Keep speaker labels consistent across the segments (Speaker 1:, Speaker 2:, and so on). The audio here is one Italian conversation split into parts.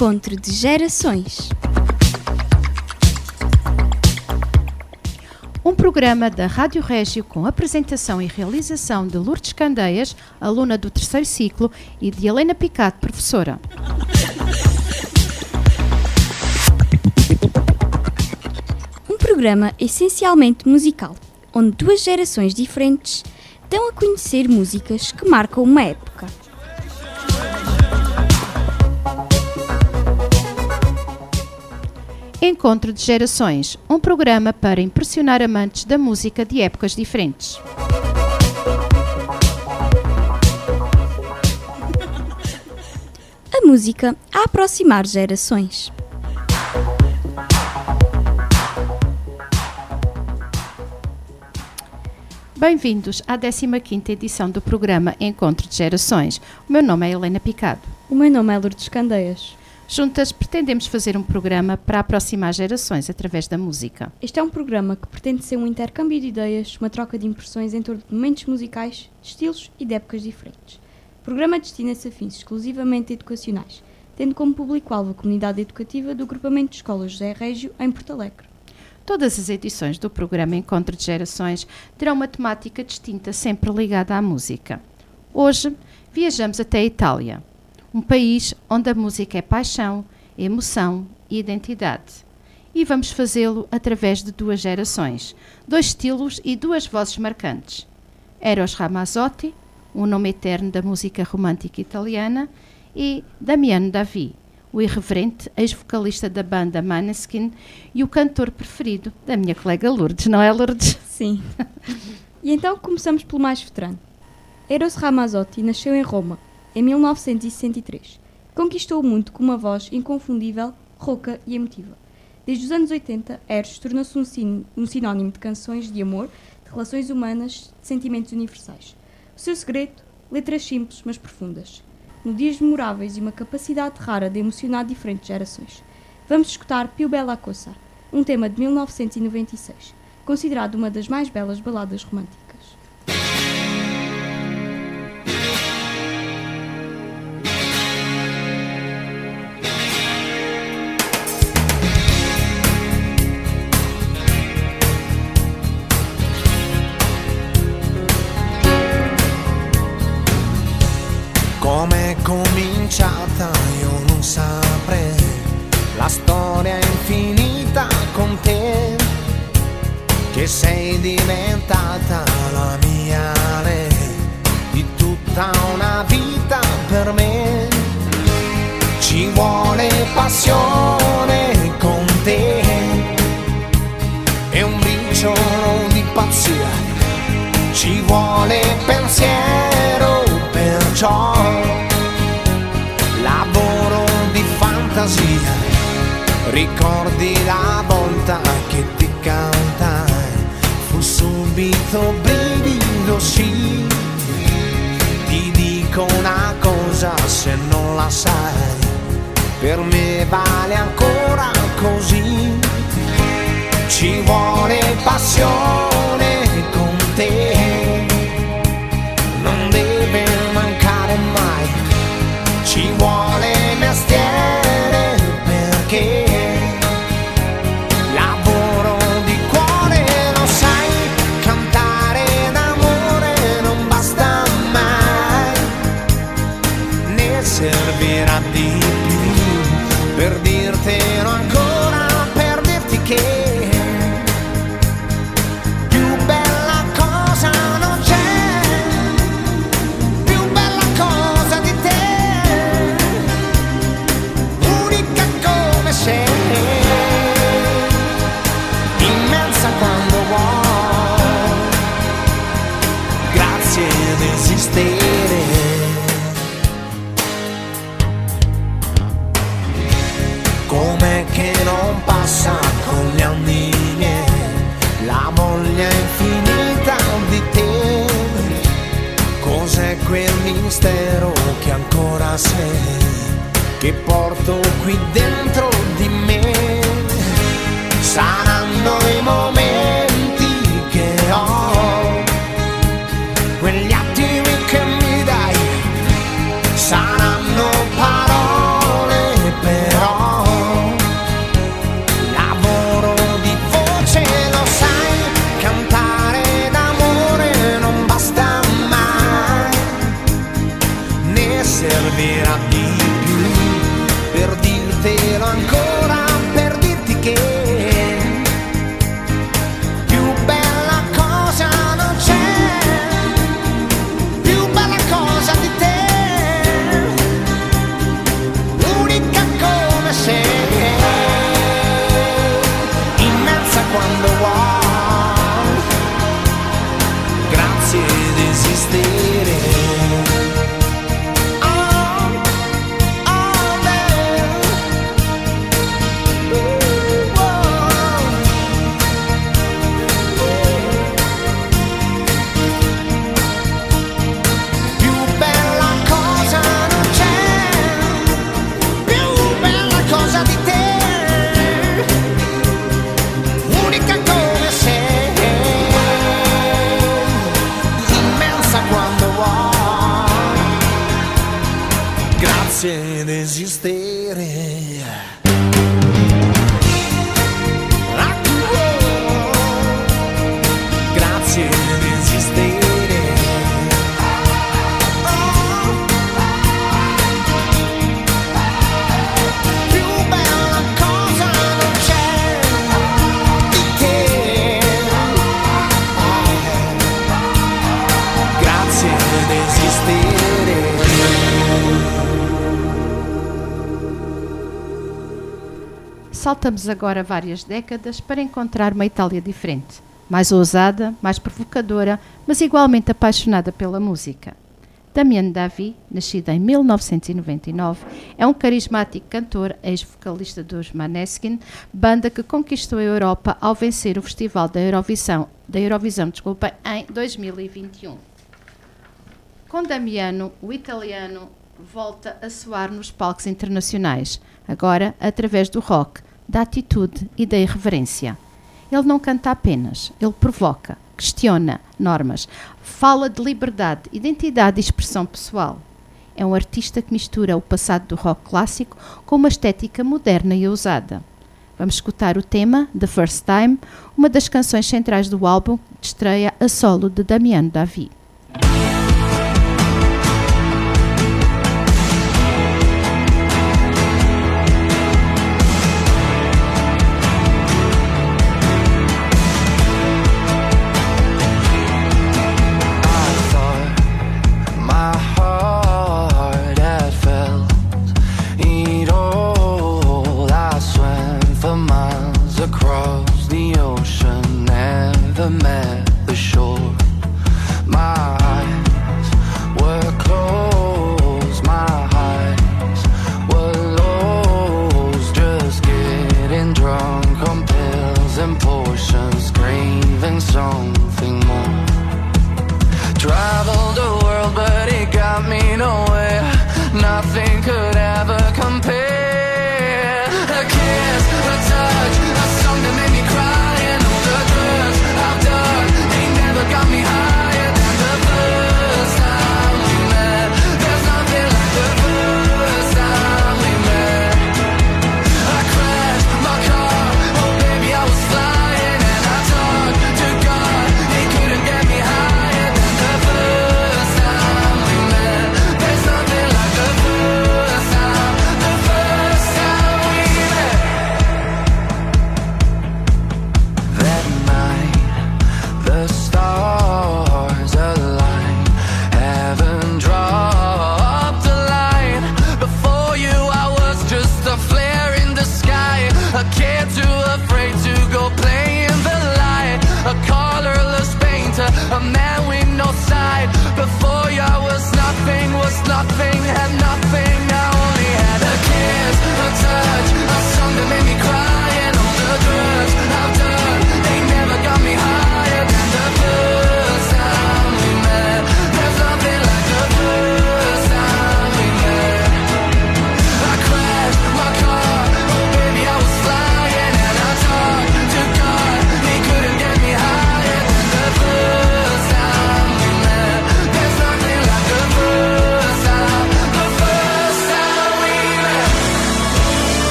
Speaker 1: Encontro de Gerações.
Speaker 2: Um programa da Rádio Régio com apresentação e realização de Lourdes Candeias, aluna do 3º ciclo, e de Helena Picado, professora.
Speaker 1: Um programa essencialmente musical, onde duas gerações diferentes dão a conhecer músicas que marcam uma época.
Speaker 2: Encontro de Gerações, um programa para impressionar amantes da música de épocas diferentes.
Speaker 1: A música a aproximar gerações.
Speaker 2: Bem-vindos à 15ª edição do programa Encontro de Gerações. O meu nome é Helena Picado.
Speaker 3: O meu nome é Lourdes Candeias.
Speaker 2: Juntas pretendemos fazer um programa para aproximar gerações através da música.
Speaker 3: Este é um programa que pretende ser um intercâmbio de ideias, uma troca de impressões em torno de momentos musicais, de estilos e de épocas diferentes. O programa destina-se a fins exclusivamente educacionais, tendo como público-alvo a comunidade educativa do agrupamento de escolas José Régio, em Porto Alegre.
Speaker 2: Todas as edições do programa Encontro de Gerações terão uma temática distinta, sempre ligada à música. Hoje, viajamos até a Itália, um país onde a música é paixão, emoção e identidade. E vamos fazê-lo através de duas gerações, dois estilos e duas vozes marcantes. Eros Ramazzotti, um nome eterno da música romântica italiana, e Damiano Davi, o irreverente ex-vocalista da banda Måneskin e o cantor preferido da minha colega Lourdes, não é, Lourdes?
Speaker 3: Sim. E então começamos pelo mais veterano. Eros Ramazzotti nasceu em Roma, em 1963. Conquistou o mundo com uma voz inconfundível, rouca e emotiva. Desde os anos 80, Eros tornou-se um sinónimo de canções de amor, de relações humanas, de sentimentos universais. O seu segredo? Letras simples, mas profundas. Melodias memoráveis e uma capacidade rara de emocionar diferentes gerações. Vamos escutar Più bella cosa, um tema de 1996, considerado uma das mais belas baladas românticas.
Speaker 4: Com'è cominciata io non saprei, la storia è infinita con te, che sei diventata la mia re, di tutta una vita per me. Ci vuole passione con te e un briciolo di pazzia, ci vuole pensiero, perciò lavoro di fantasia. Ricordi la volta che ti cantai, fu subito brivido, sì. Ti dico una cosa, se non la sai, per me vale ancora così. Ci vuole passione con te, non deve mancare mai. Ci vuole mestiere perché lavoro di cuore, lo sai, cantare d'amore non basta mai, ne servirà di più per dirtelo ancora, per dirti che com'è che non passa con gli anni miei la voglia infinita di te. Cos'è quel mistero che ancora sei, che porto qui dentro di me? Saranno i momenti che ho, quegli attimi che mi dai, saranno parole per desistere. Grazie di esistere. Più bella cosa non c'è di te. Grazie di esistere.
Speaker 2: Saltamos agora várias décadas para encontrar uma Itália diferente, mais ousada, mais provocadora, mas igualmente apaixonada pela música. Damiano David, nascido em 1999, é um carismático cantor, ex-vocalista dos Maneskin, banda que conquistou a Europa ao vencer o Festival da Eurovisão em 2021. Com Damiano, o italiano volta a soar nos palcos internacionais, agora através do rock, da atitude e da irreverência. Ele não canta apenas, ele provoca, questiona normas, fala de liberdade, identidade e expressão pessoal. É um artista que mistura o passado do rock clássico com uma estética moderna e ousada. Vamos escutar o tema The First Time, uma das canções centrais do álbum de estreia a solo de Damiano David.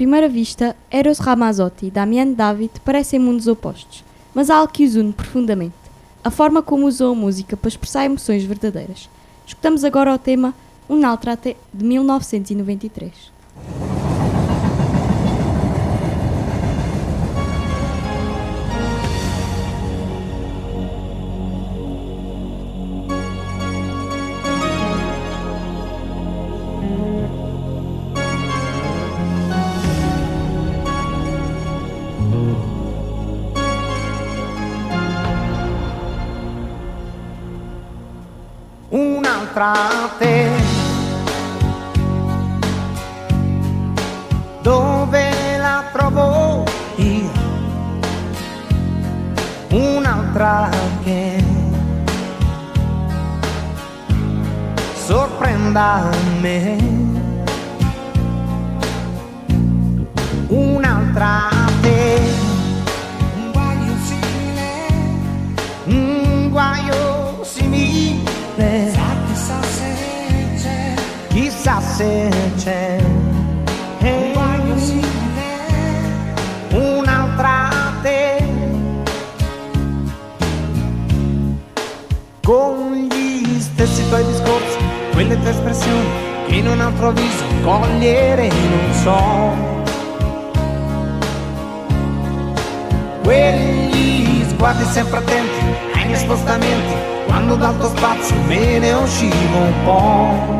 Speaker 3: primeira vista, Eros Ramazzotti e Damien David parecem mundos opostos, mas há algo que os une profundamente. A forma como usou a música para expressar emoções verdadeiras. Escutamos agora o tema Un'altra de 1993.
Speaker 4: Un'altra te, dove la trovo io? Un'altra che sorprenda me, un'altra te, un guaio simile, un guaio simile. Chissà se c'è un'altra te, con gli stessi tuoi discorsi, quelle tue espressioni che in un altro viso cogliere non so, quegli sguardi sempre attenti ai miei spostamenti, quando dal tuo spazio me ne uscivo un po',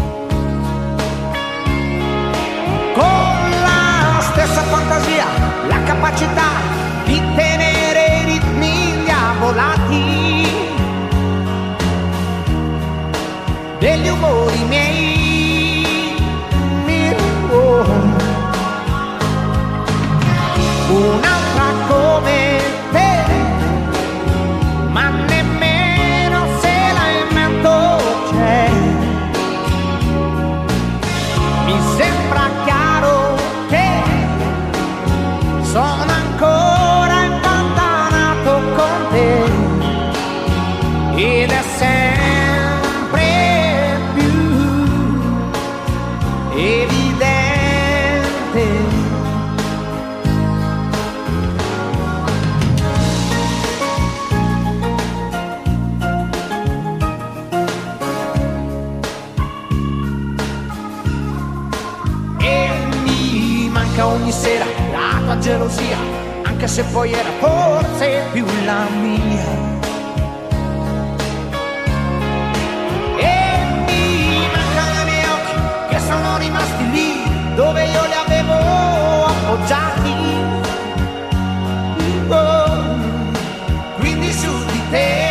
Speaker 4: con la stessa fantasia, la capacità di tenere i ritmi diavolati degli umori miei, un'altra come te, ma nemmeno se la invento c'è. Mi sembra chiaro che sono ancora impantanato con te ed è sempre più evidente. Ogni sera la tua gelosia, anche se poi era forse più la mia, e mi mancano i miei occhi che sono rimasti lì dove io li avevo appoggiati, quindi su di te.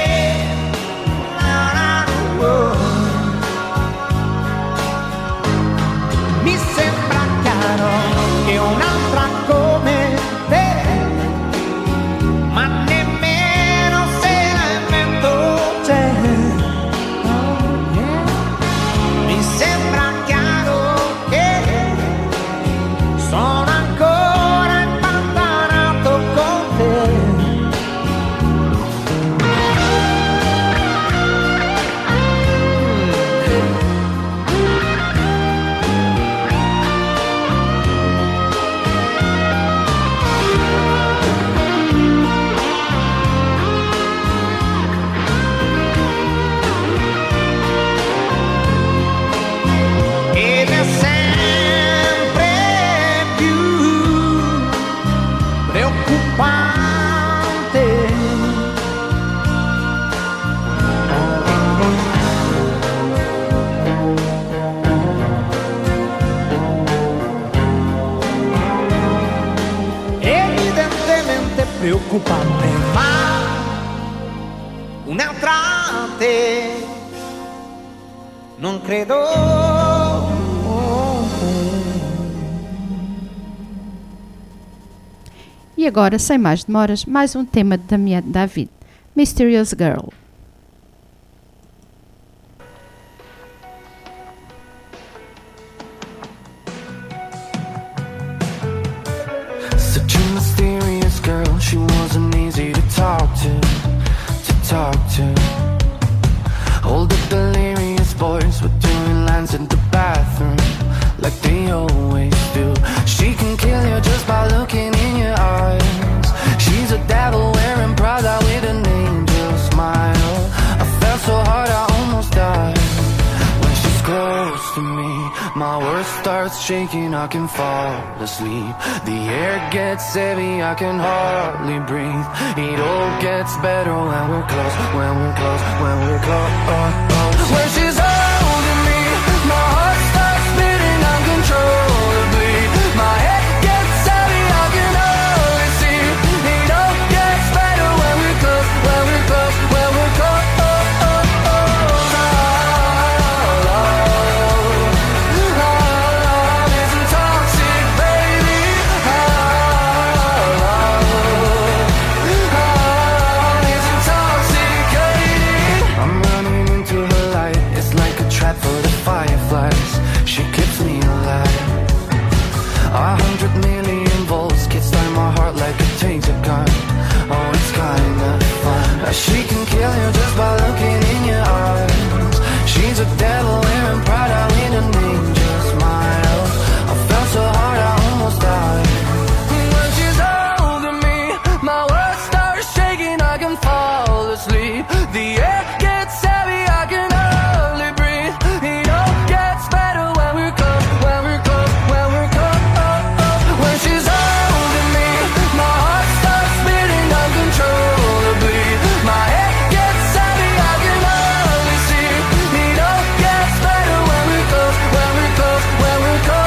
Speaker 4: Mi sembra chiaro che un'altra come te, ma nemmeno se la invento c'è. Mi sembra chiaro che sono ancora impantanato con te. Preoccupante, ma un'altra te non credo.
Speaker 2: E agora, sem mais demoras, mais um tema de Damien David, Mysterious Girl.
Speaker 5: Such a mysterious girl, she wasn't easy to talk to. Older delirious boys were doing lines in the bathroom like they always do. She can starts shaking, I can fall asleep. The air gets heavy, I can hardly breathe. It all gets better when we're close, when we're close, when we're close. When she's holding me, my heart starts beating uncontrollably. My head gets heavy, I can hardly see. It all gets better when we're close, when we're close, when we're close. For the fireflies, she keeps me alive. 100 million volts kick start my heart like a taser gun. Oh, it's kinda fun. She can kill you just by looking in your eyes. She's a devil wearing Prada with an angel smile. I felt so hard I almost died. When she's holding me, my world starts shaking, I can fall asleep. The air gets heavy, I can hardly breathe. It all gets better when we're close, when we're close, when we're close. When she's holding me, my heart starts beating uncontrollably. My head gets heavy, I can hardly see. It all gets better when we're close, when we're close, when we're close.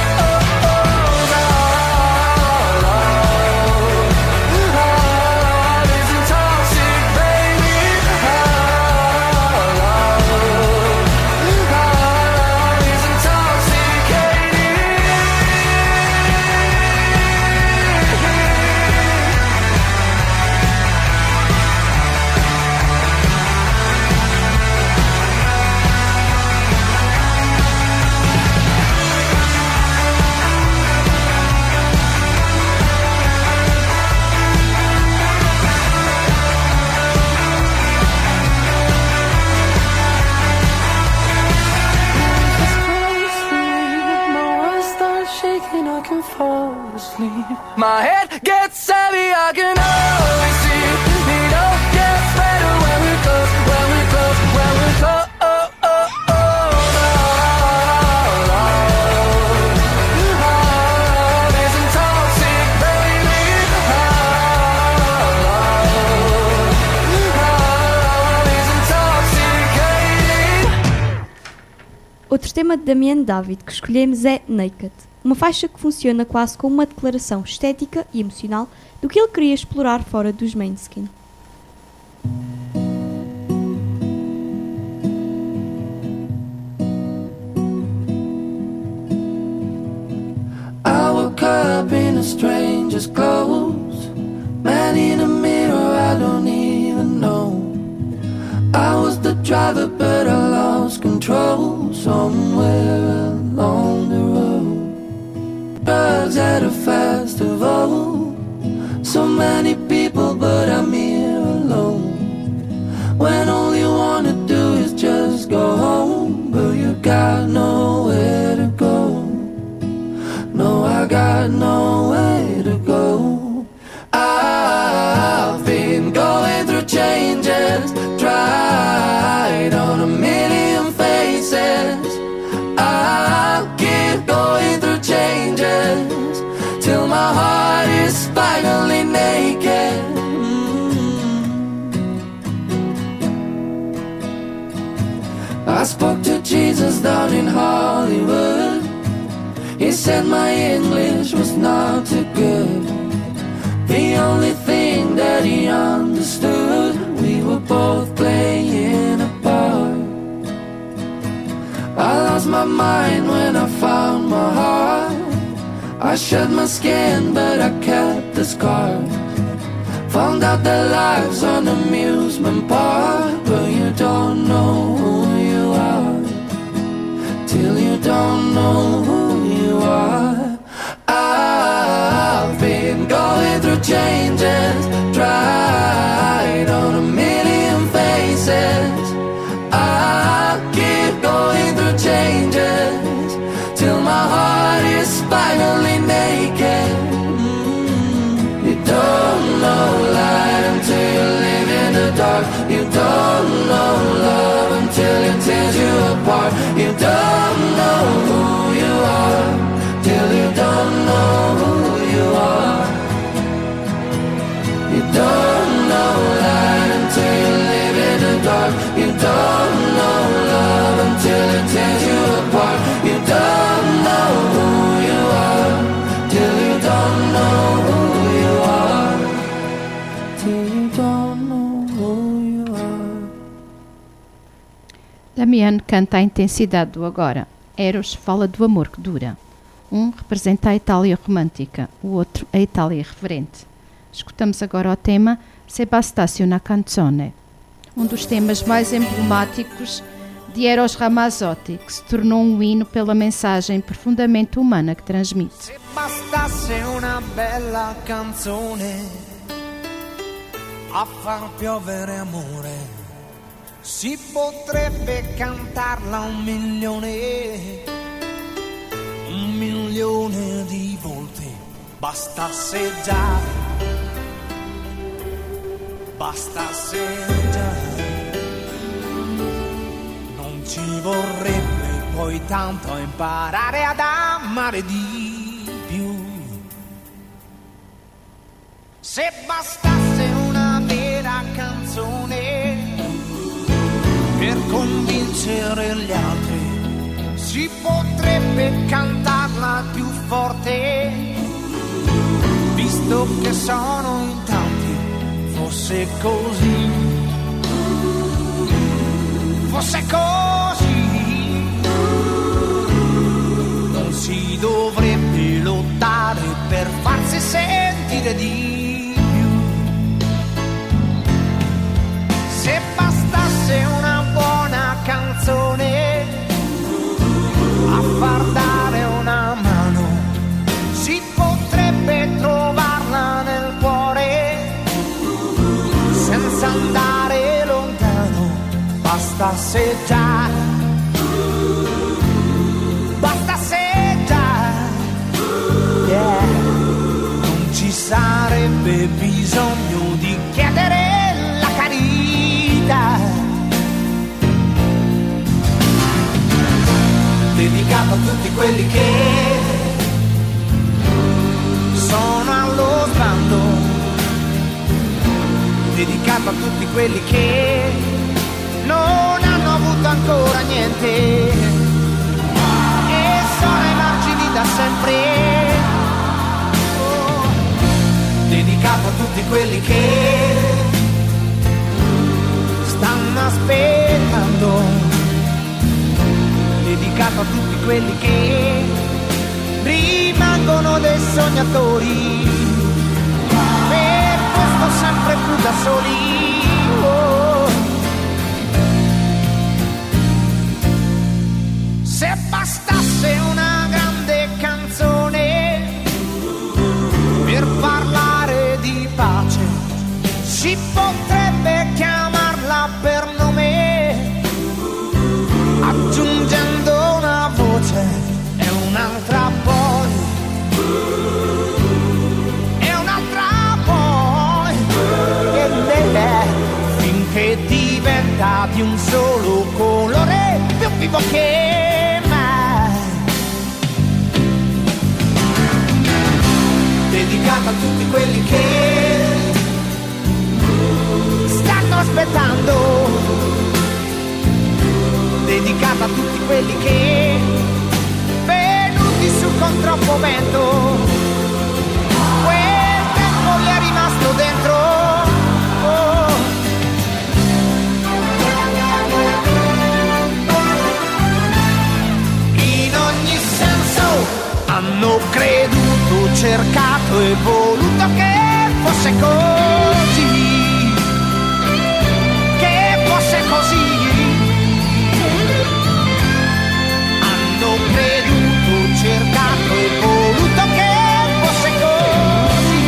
Speaker 5: I can fall asleep. My head gets heavy, I can hardly see. It all gets better when we're close, when we're close, when we're close. This intoxic, baby. This intoxicating.
Speaker 3: Outro tema de Damian David que escolhemos é Naked, uma faixa que funciona quase como uma declaração estética e emocional do que ele queria explorar fora dos Måneskin.
Speaker 5: I woke up in a stranger's clothes, man in a mirror I don't even know. I was the driver but I lost control somewhere along the road. Drugs at a festival, so many people but I'm here alone. When all you wanna do is just go home, but you got nowhere to go. No, I got nowhere to go. I've been going through changes, tried on a million faces. I'll keep going through changes till my heart is finally naked. I spoke to Jesus down in Hollywood. He said my English was not too good. The only thing that he understood, we were both playing a part. I lost my mind when I found my heart. I shed my skin but I kept the scars. Found out that life's an amusement park, but you don't know who you are till you don't know who you are. I've been going through changes, tried on a million faces. I'll keep going through changes till my heart is finally naked. You don't know light until you live in the dark. You don't know love until
Speaker 2: Damiano canta a intensidade do agora. Eros fala do amor que dura. Um representa a Itália romântica, o outro a Itália irreverente. Escutamos agora o tema Se bastasse una canzone, um dos temas mais emblemáticos de Eros Ramazzotti, que se tornou um hino pela mensagem profundamente humana que transmite.
Speaker 4: Se bastasse una bella canzone a far piovere amore, si potrebbe cantarla 1.000.000 di volte. Bastasse già, bastasse già, non ci vorrebbe poi tanto imparare ad amare di più. Se bastasse una vera canzone per convincere gli altri, si potrebbe cantarla più forte, visto che sono in tanti. Fosse così, fosse così, non si dovrebbe lottare per farsi sentire di più. Se bastasse una buona canzone a far dare una mano, si potrebbe trovarla nel cuore senza andare lontano. Bastasse già, bastasse già, yeah. Non ci sarebbe bisogno di chiedere la carità, dedicato a tutti quelli che sono allo sbando, dedicato a tutti quelli che non hanno avuto ancora niente e sono ai margini da sempre. Oh, dedicato a tutti quelli che stanno aspettando, dedicato a tutti quelli che rimangono dei sognatori, per questo sempre più da soli. Oh. Se bastasse una grande canzone per parlare di pace, si potrebbe chiamarla per nome, aggiungendo una voce e un'altra poi, e un'altra poi, finché diventa di un solo colore, più vivo che mai. Dedicata a tutti quelli che stanno aspettando, dedicata a tutti quelli che venuti su con troppo vento, quel tempo gli è rimasto dentro. Oh. In ogni senso hanno creduto, cercato e voluto che fosse così, che fosse così. Hanno creduto, cercato e voluto che fosse così.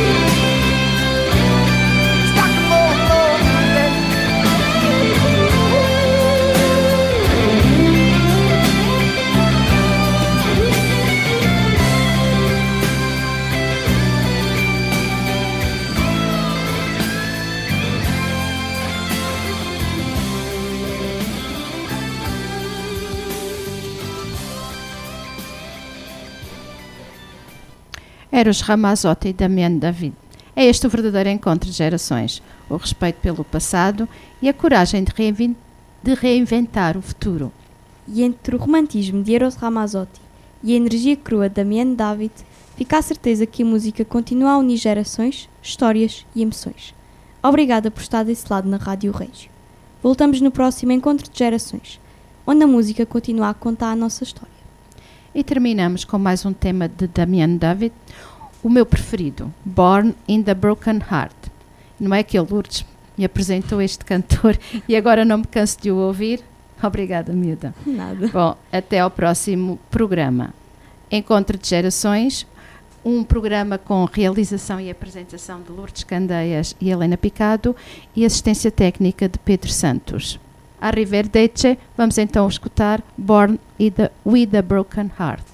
Speaker 2: Eros Ramazzotti e Damiano David. É este o verdadeiro encontro de gerações, o respeito pelo passado e a coragem de reinventar o futuro.
Speaker 3: E entre o romantismo de Eros Ramazzotti e a energia crua de Damiano David, fica a certeza que a música continua a unir gerações, histórias e emoções. Obrigada por estar desse lado na Rádio Régio. Voltamos no próximo encontro de gerações. onde a música continua a contar a nossa história.
Speaker 2: E terminamos com mais um tema de Damien David, o meu preferido, Born in the Broken Heart. Não é que o Lourdes me apresentou este cantor e agora não me canso de o ouvir? Obrigada, miúda.
Speaker 3: Nada.
Speaker 2: Bom, até ao próximo programa. Encontro de Gerações, um programa com realização e apresentação de Lourdes Candeias e Helena Picado e assistência técnica de Pedro Santos. Arrivederci, vamos então escutar Born with a Broken Heart.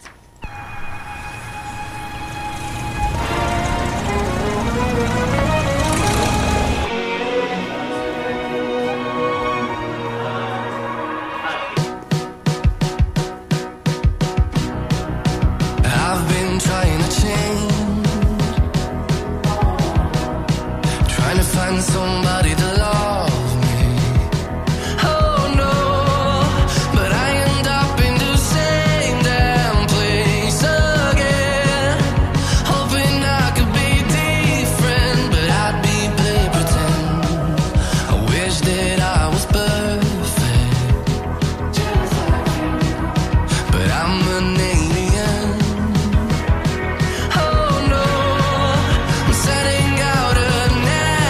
Speaker 5: I've been trying to change, trying to find somebody to love me. Oh no, but I end up in the same damn place again, hoping I could be different, but I'd be play pretend. I wish that I was perfect, but I'm an alien. Oh no, I'm setting out an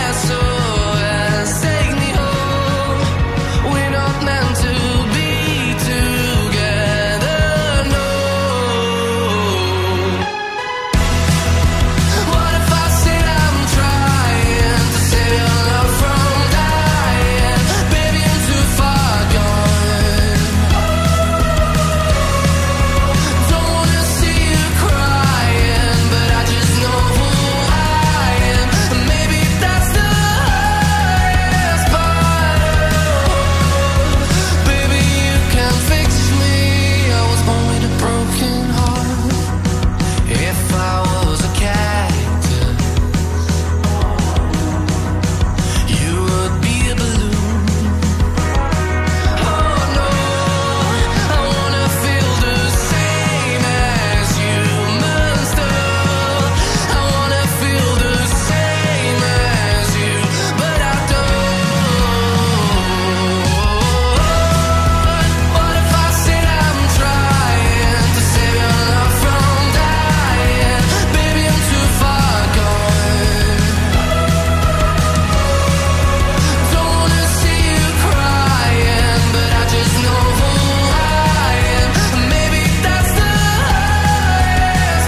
Speaker 5: SOS. Take me home. We're not meant to be together. No. What if I said I'm trying to save your love from dying? Baby, I'm too far gone. Don't wanna see you crying, but I just know who I am. And maybe that's the hardest part. Baby, you can fix me. I was born with a broken heart. If I was a cactus, you would be a balloon. Oh no, I wanna feel the same as humans do. I wanna feel the same as you, but I don't. What if I said I'm trying to save your love from dying? Baby, I'm too far gone. Don't wanna see you crying, but I just know who I am. Maybe that's the hardest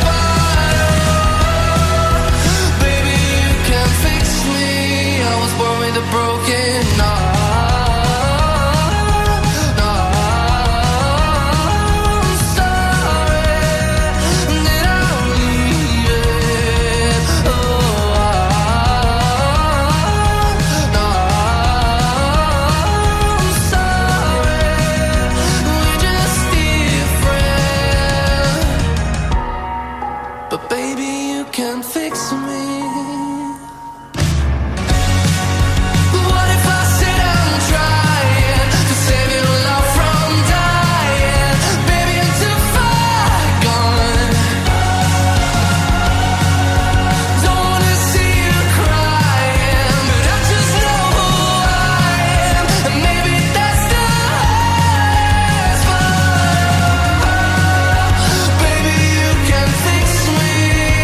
Speaker 5: part. Baby, you can fix me. I was born with a broken heart. I'm sorry that I'm leaving. I'm sorry, we're just different. But baby, you can fix me. What if I said I'm trying to save your love from dying? Baby, I'm too far gone. Don't wanna see you crying, but I just know who I am. And maybe that's the hardest part. Baby, you can fix me.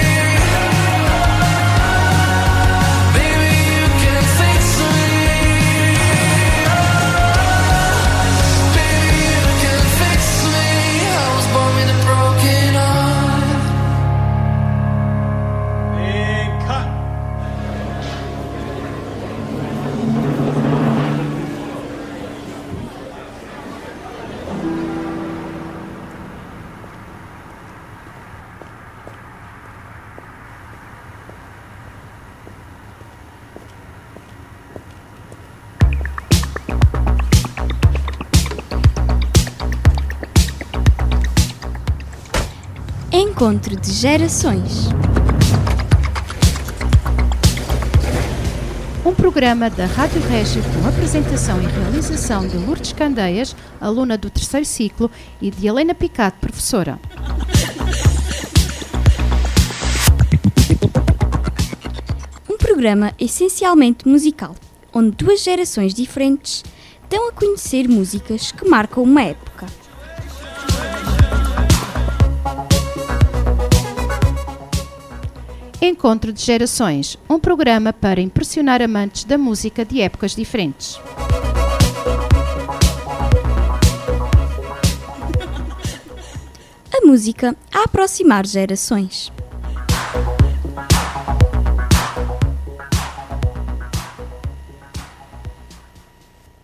Speaker 5: Baby, you can fix me. Baby, you can fix me. I was born with a broken heart.
Speaker 1: Encontro de Gerações.
Speaker 2: Um programa da Rádio Régio com apresentação e realização de Lourdes Candeias, aluna do 3º ciclo, e de Helena Picado, professora.
Speaker 1: Um programa essencialmente musical, onde duas gerações diferentes dão a conhecer músicas que marcam uma época.
Speaker 2: Encontro de Gerações, um programa para impressionar amantes da música de épocas diferentes.
Speaker 1: A música a aproximar gerações.